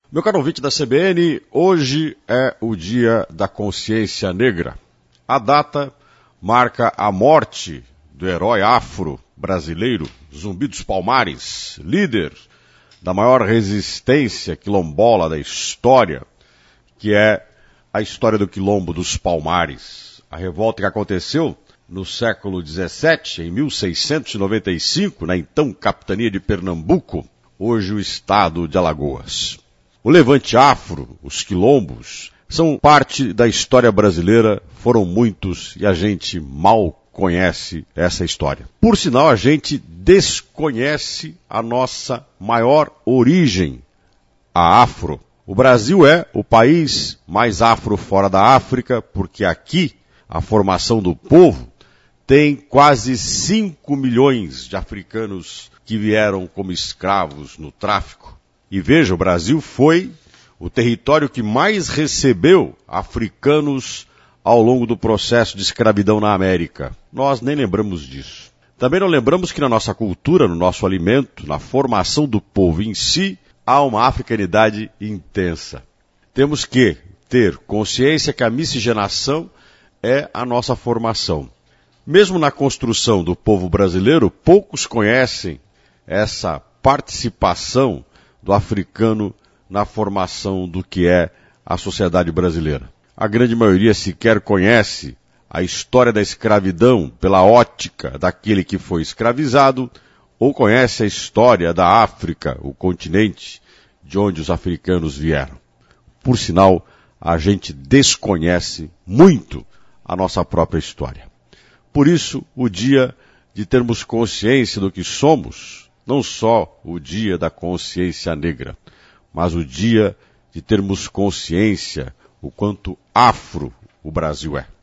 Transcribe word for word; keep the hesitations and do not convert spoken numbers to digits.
Meu caro ouvinte da C B N, hoje é o Dia da Consciência Negra. A data marca a morte do herói afro-brasileiro Zumbi dos Palmares, líder da maior resistência quilombola da história, que é a história do Quilombo dos Palmares. A revolta que aconteceu no século dezessete, em mil seiscentos e noventa e cinco, na então capitania de Pernambuco, hoje o estado de Alagoas. O levante afro, os quilombos, são parte da história brasileira, foram muitos e a gente mal conhece essa história. Por sinal, a gente desconhece a nossa maior origem, a afro. O Brasil é o país mais afro fora da África, porque aqui a formação do povo tem quase cinco milhões de africanos que vieram como escravos no tráfico. E veja, o Brasil foi o território que mais recebeu africanos ao longo do processo de escravidão na América. Nós nem lembramos disso. Também não lembramos que na nossa cultura, no nosso alimento, na formação do povo em si, há uma africanidade intensa. Temos que ter consciência que a miscigenação é a nossa formação. Mesmo na construção do povo brasileiro, poucos conhecem essa participação do africano na formação do que é a sociedade brasileira. A grande maioria sequer conhece a história da escravidão pela ótica daquele que foi escravizado, ou conhece a história da África, o continente de onde os africanos vieram. Por sinal, a gente desconhece muito a nossa própria história. Por isso, o dia de termos consciência do que somos, não só o dia da consciência negra, mas o dia de termos consciência o quanto afro o Brasil é.